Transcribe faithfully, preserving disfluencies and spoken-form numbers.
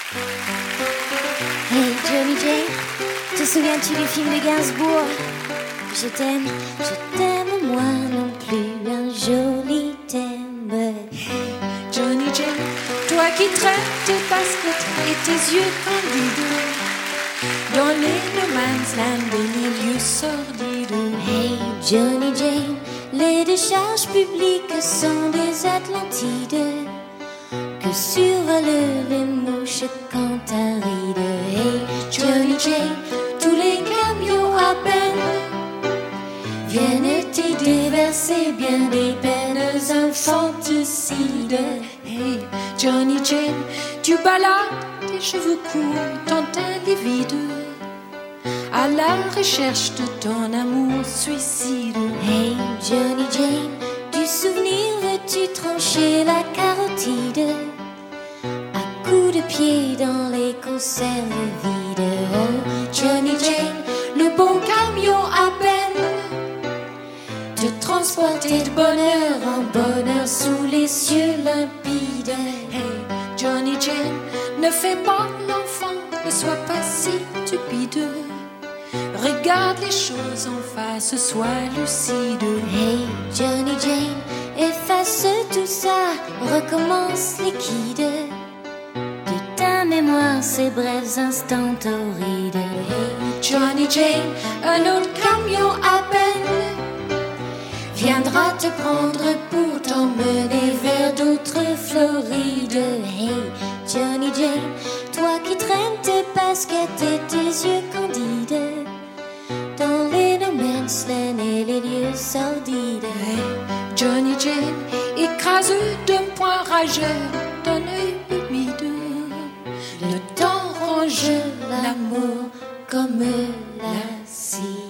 Hey Johnny Jane, te souviens-tu du film de Gainsbourg? Je t'aime, je t'aime moi non plus, un joli thème. Hey Johnny Jane, toi qui traînes tes baskets et tes yeux candides dans les no man's land des milieux sordides. Hey Johnny Jane, les décharges publiques sont des Atlantides que survolent les mouches cantharides. Hey Johnny Jane, tous les camions à peine viennent y déverser bien des peines infanticides. Hey Johnny Jane, tu balades tes cheveux courts dans un lit vide à la recherche de ton amour suicide. Hey Johnny Jane, du souvenir veux-tu trancher la carotide à coups de pied dans les conserves vides? Oh Johnny Jane, le bon camion à peine te transporter de bonheur en bonheur sous les cieux limpides. Hey Johnny Jane, ne fais pas l'enfant, ne sois pas si stupide. Regarde les choses en face, sois lucide. Hey Johnny Jane, efface tout ça, recommence liquide de ta mémoire ces brefs instants torrides. Hey Johnny Jane, un autre camion à peine viendra te prendre pour t'emmener vers d'autres Florides. Hey Johnny Jane, toi qui traînes tes baskets et tes yeux candides dans les no man's land et les lieux sordides. Hey Johnny Jane, écrasé d'un poing rageur, d'un œil humide, le temps range l'amour comme la cire.